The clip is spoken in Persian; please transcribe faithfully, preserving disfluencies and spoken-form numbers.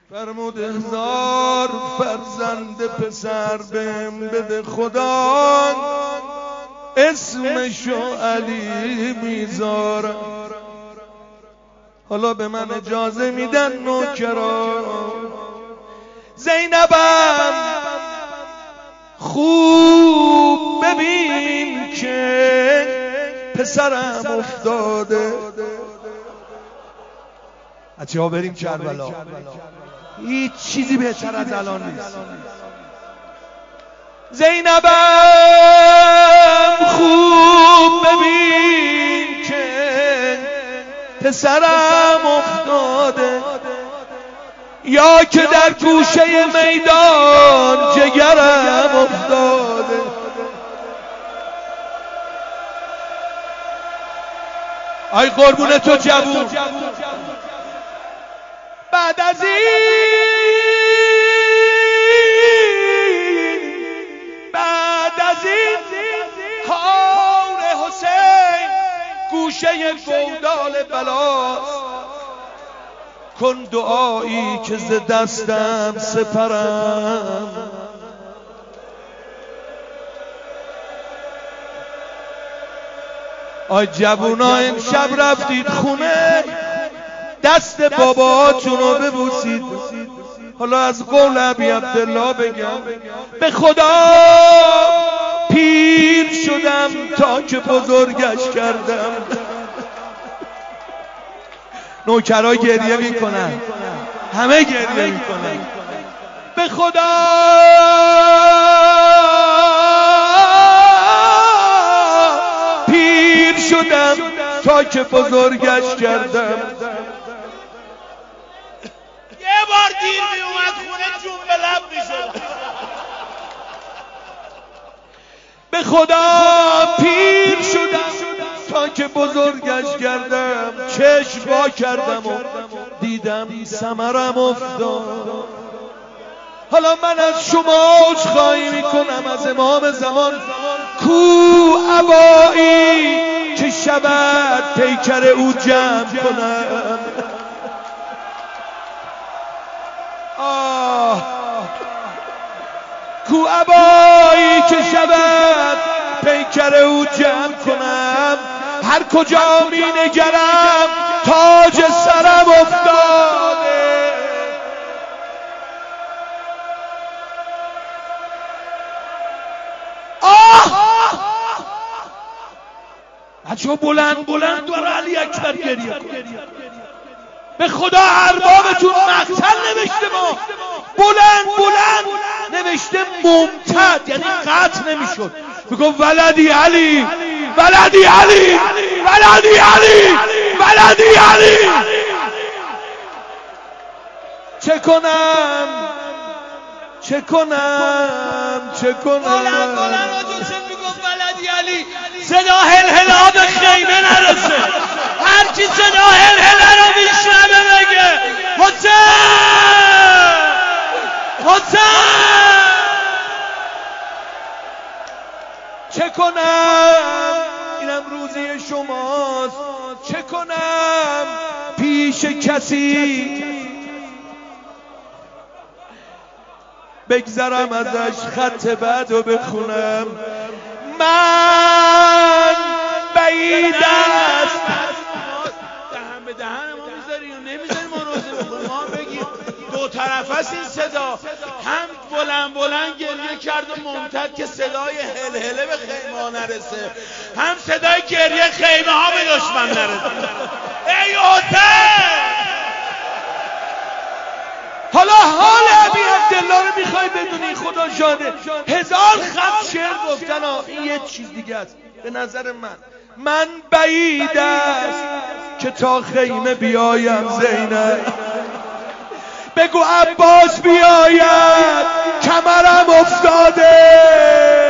فرمود هزار فرزند پسر بهم بده خدا، اسمشو علی میذارم. حالا به من اجازه میدن نوکران، زینبم خوب ببین که پسرم افتاده. بچه ها بریم کربلا، هیچ چیزی بهتر از الان نیست. زینبم خوب ببین که پسرم افتاده، یا که در گوشه میدان جگرم افتاده. آی قربون تو جوون، بعد از این بعد از این حال حسین گوشه گودال بلاست، کن دعایی که ز دستم سپرم. آی جوونا امشب رفتید خونه، دست باباتونو ببوسید. حالا از قول ابی عبدالله بگم، به خدا پیر شدم تا که بزرگش کردم. نوکرها گریه میکنن، همه گریه میکنن. به خدا پیر شدم تا که بزرگش کردم. یه بار دیر می اومد خونه جون به لب می شد. به خدا پیر شدم تا که بزرگش کردم. چشم وا کردم و دیدم ثمرم افتاد. حالا من از شما عذرخواهی میکنم، از امام زمان، کو ابایی که شود پیکر او جمع کنم. آه کو ابایی که شود پیکر او جمع کنم. هر کجا می نگرم تاج سرم افتاده. آه بچه بلند بلند دور علی اکبر گریه کن. به خدا اربابتون مقتل نوشته، ما بلند بلند نوشته ممتد، یعنی قطع نمیشد. بگو ولدی علی، ولدی علی، ولدی علی، ولدی علی. چه کنم چه کنم چه کنم. بلند بلند آجوزه میگفت ولدی علی، صدا هلهلا به خیمه نرسه. هر کی صدا هلهله رو میشنوه بگه حسین حسین. چه کنم اینم روزی شماست. چه کنم پیش کسی بگذرم ازش خط بعد و بخونم. من بعید است. دهن به دهن ما میذاری و نمیذاری ما روزه بخونیم. ما بگیم دو طرف است این صدا، هم بلند بلند گریه کرد و ممتد که صدای هلهله به خیمه ها نرسه، هم صدای گریه خیمه ها به دشمن نرسه. ای حسین، حالا حال ابی عبدالله رو میخوای بدونی؟ خدا شاده هزار خط شعر گفتن ها، این یه چیز دیگه است به نظر من. من بعید است که تا خیمه بیایم زینب، بگو عباس بیاید کمرم افتاده.